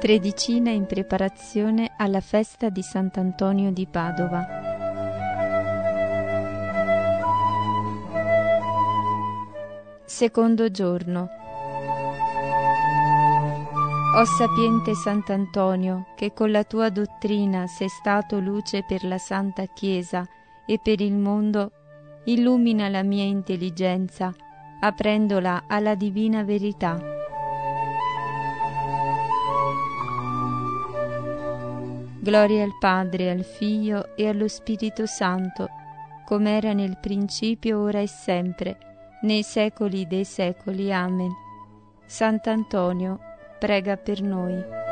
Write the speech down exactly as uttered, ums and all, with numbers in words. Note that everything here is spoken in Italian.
Tredicina in preparazione alla festa di Sant'Antonio di Padova. Secondo giorno. O sapiente Sant'Antonio, che con la tua dottrina sei stato luce per la Santa Chiesa e per il mondo, illumina la mia intelligenza, aprendola alla divina verità. Gloria al Padre, al Figlio e allo Spirito Santo, come era nel principio, ora e sempre, nei secoli dei secoli. Amen. Sant'Antonio, prega per noi.